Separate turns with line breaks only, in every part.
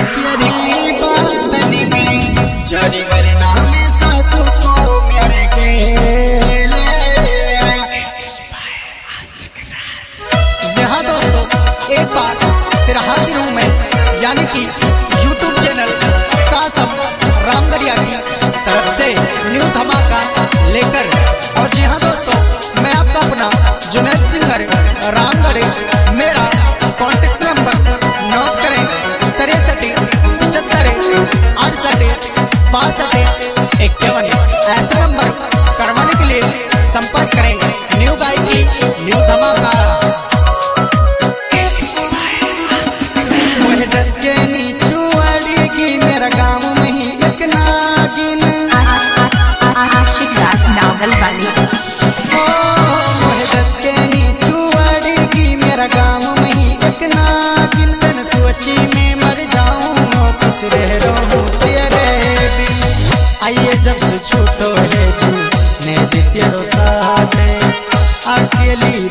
तेरी बातनी में जारी वरना में सासू को मेरे गेले। हाँ दोस्तों, एक बार फिर हाजिर हूँ मैं, यानी कि YouTube चैनल कासम रामगढ़िया की तरफ से न्यू धमाका लेकर। और जी हाँ दोस्तों, मैं आपका अपना जुनैद सिंगर रामगढ़। मेरा कॉन्टेक्ट नंबर नोट करें 63 75 68 62 51। ऐसा नंबर करवाने के लिए संपर्क करें न्यू गायकी न्यू धमाका। मुझे डस के नीचू अड़ेगी मेरा गाँव में ही एक नागिन।
आशिक राज नावल वाली।
मुझे डस के नीचू अड़ेगी मेरा गाँव में ही एक नागिन। दिन सोची में मर जाऊँ खुश रह रहूँ तेरे बिन। आइए जब से छूटो है ने तेरो साथ अकेली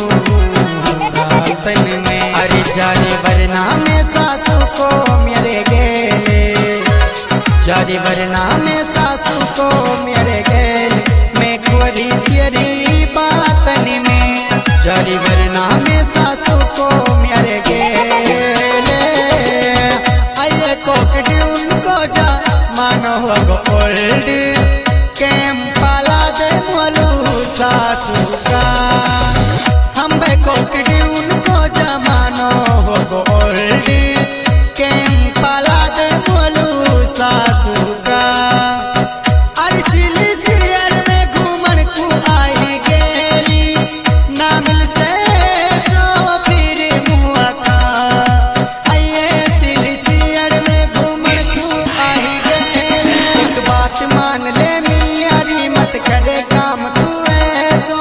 रातन में। अरे जाने वरना में सासू को मेरे गेले, जाने वरना में सासू को मेरे गेले। मैं कुंवरी तेरी बातन में जाने वरना में सासू को मेरे गेले। आइए कोकड्यून को जा मानो हो ओल्ड कैम पाला दे मोलू सासू का। हम कोकड्यून को जा मानो हो ओल्ड कैम पाला दे मोलू सासू का। अरे सिली सियर में घूमन को आई गेली ना मिल से सो फिर मुआ का। आइए सिली सियर में घूमन को आई गेली। इस बात मान ले मियारी मत करे काम तू ऐसो।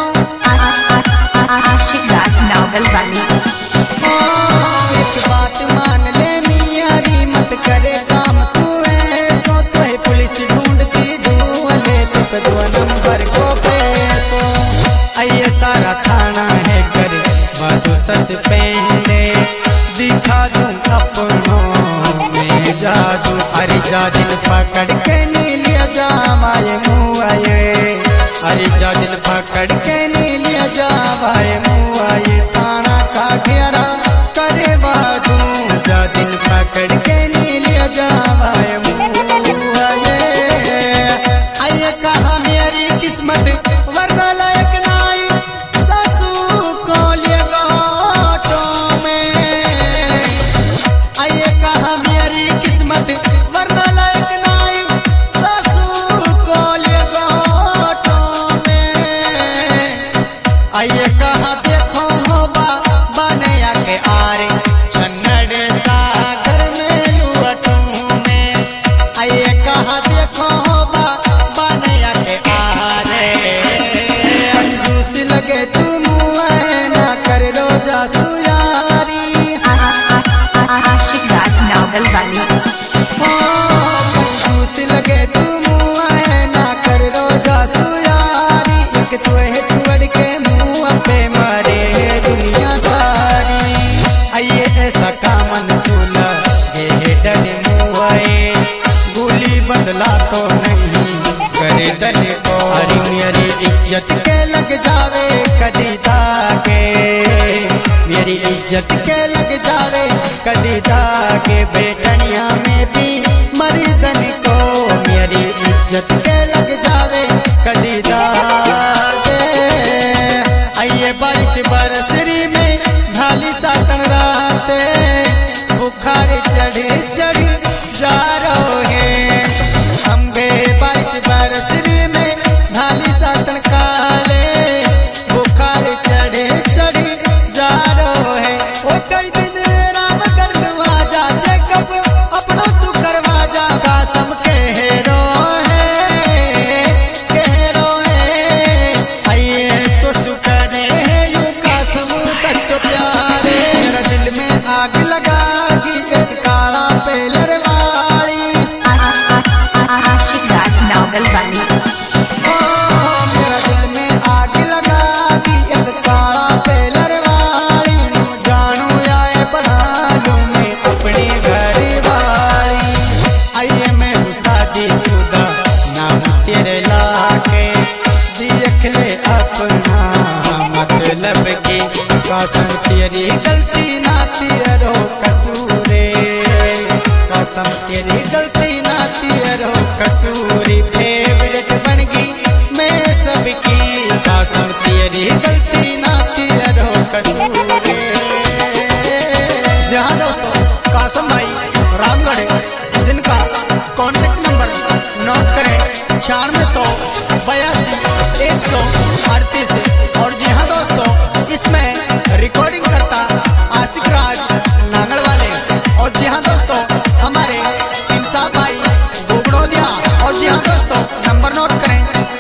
आशिक राज नावल वाली।
इस बात मान ले मियारी मत करे काम तू ऐसो। तो है पुलिस ढूंढती ढूंढले तो पे 2 नंबर को पैसो। आइए सारा थाना है कर बादू सस पेंडे दिखा दूं अपनों में जादू। अरे जादिन पकड़ के नीलिया जावाए मुआए। अरे जादिन पकड़ के नीलिया जावाए मुआए। थाना का घेरा करे बादू जादिन पकड़ के नीलिया जावाए मुआए। आइए कहा मेरी किस्मत वरना लायक नाई सासू को ले गोटों में। आइए कहा मेरी किस्मत वरना लायक नाई सासू को ले गोटों में। आइए कहा देखो हो बनया के आरे छन्नड़ सागर में लुअटूं में। आइए कहा देखो हो बनया के आरे। कंजूस लगे तू मुँह ना कर रोजा सुयारी।
आशिक राज नावल वाली।
कंजूस लगे तू मुँह ना कर रोजा सुयारी। एक तो है छोड़ के मुँह पे मारे दुनिया सारी। आइए ऐसा कामन सुला ये डर मुआए। गोली बदला तो नहीं करे दल को। हरी मेरी इज्जत के लग जावे कदी दागे। मेरी इज्जत के लग जावे कदी दागे। बेटनिया में भी मर्दन को मेरी इज्जत के लग जावे कदी दागे। आइए बारिश बरसरी में ढाली सातन राते बुखार चढ़ी चढ़ी जा रहे। हम बे बारिश बरसरी में ढाली सातन काले बुखार चढ़े चढ़ी जा रहे। ओ कई दिन राम करवा जा चेकअप अपनो तू करवा जा। कासम कह रो है कसम तेरी गलती ना तेरो कसूरी फेवरेट बन गई मैं सबकी कसम तेरी गलती ना तेरो कसूरी। जहाँ दोस्तों कासम भाई रामगढ़ जिनका कॉन्टेक्ट नंबर नोट करें 9682 और जी हाँ दोस्तों इसमें रिकॉर्डिंग करता आशिक राज नांगल वाले और जी हाँ दोस्तों हमारे इंसाफ भाई गोगड़ोदिया और जी हाँ दोस्तों नंबर नोट करें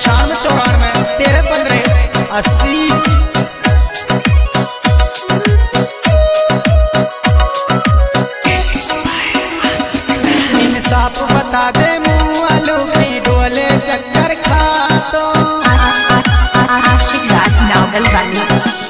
9694131580। इंसाफ बता दे मुँह आलू की डोले चक्कर खा तो
आशिक राज नावल वाली।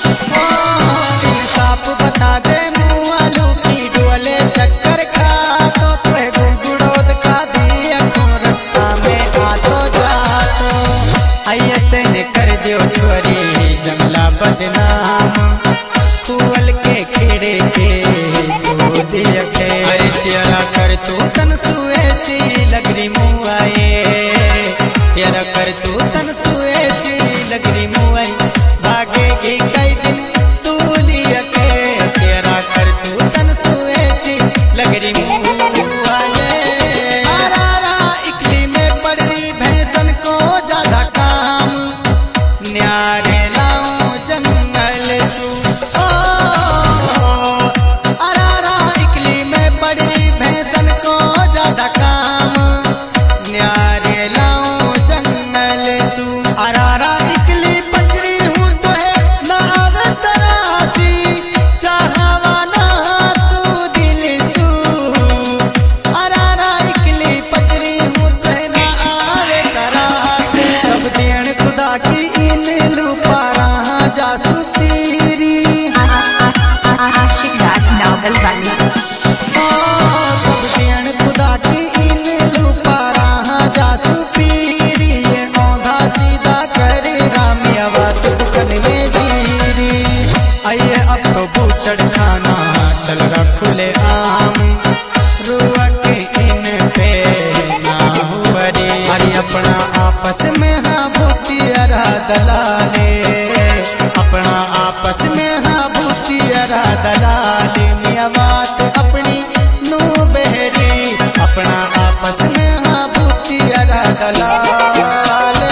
इंसाफ बता दे मुँह आलू की डोले चक्कर खा तो तुहे गुड़गुड़ोद का दिया क्यों रास्ता में आ तो जा तो आइए तेने कर दियो छोरी जंगला बदनाम कुवल के खेड़े के दूध यखे अरे तेरा कर तू तन सुए सी लगरी मुँह आए तेरा कर तू तन सुए सी लगरी मुँह आई भागेगी कई दिन तू लिया के तेरा कर तू तन सुए सी लगरी मुँह आए। आरा इकली में पड़ रही भैंसन को ज्यादा काम न्यारे लाऊं जंगल सू अरारा इकली में पड़ रही भैंसन को ज्यादा काम न्यारे लाऊं जंगल सू अरारा इकली पचरी हूँ तो है ना आवे तरासी चाहवा ना तू दिल सू अरारा इकली पचरी हूँ तो है ना आवे तरासी सब देन खुदा की इन लुपारा जासू पीरी
आशिक राज नावल वाली।
सब देन खुदा की इन लुपारा जासू पीरी ये औंधा सीधा करे रामिया बात दुकन में जीरी। आइए अब तो बूचड़ खाना चल रहा खुले आम रुआ के इन पे ना हुवरी अरे अपना आपस में हाँ भूतियरा दलाले अपना आपस में हाँ भूतियरा दलाले मियाँ बात अपनी नो बहरी अपना आपस में हाँ भूतियरा दलाले।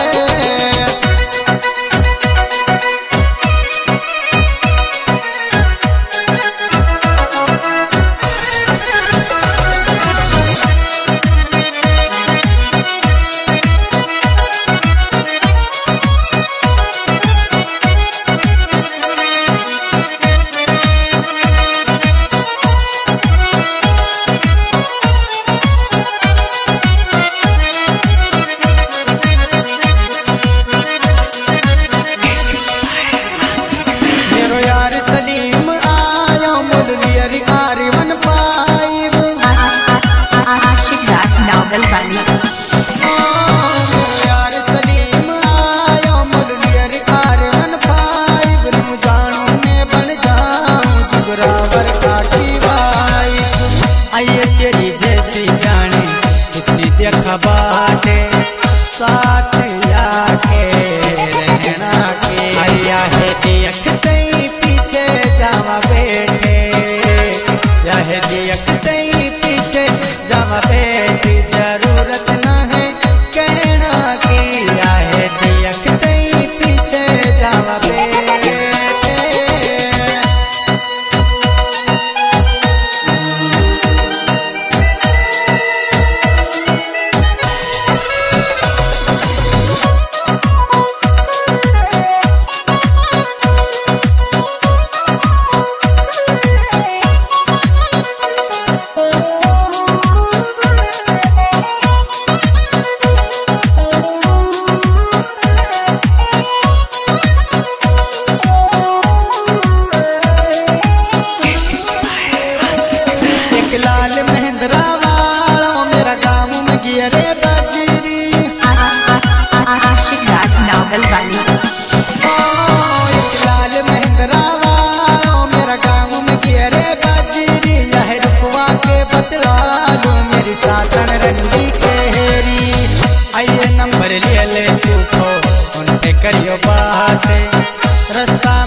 मेरो यार सलीम आयो मुरलियर आर्यवन पाइब
आशिक राज नावल वाली।
यार सलीम आयो मुरलियर आर्यवन पाइब नू जानू मैं बन जाऊं जुगरावर का की वाइफ आइए तेरी जैसी जाने इतनी देखा बाटे साथ आके रहना के आया है देखते ही पीछे जावा बेटे या है देखते ही पीछे जावा बेटी जरूरत ना है कहना की या है देखते ही पीछे जावा बेटे। सातन रंडी के हेरी आइए नंबर ले ले तू को उन पे करियो बात रास्ता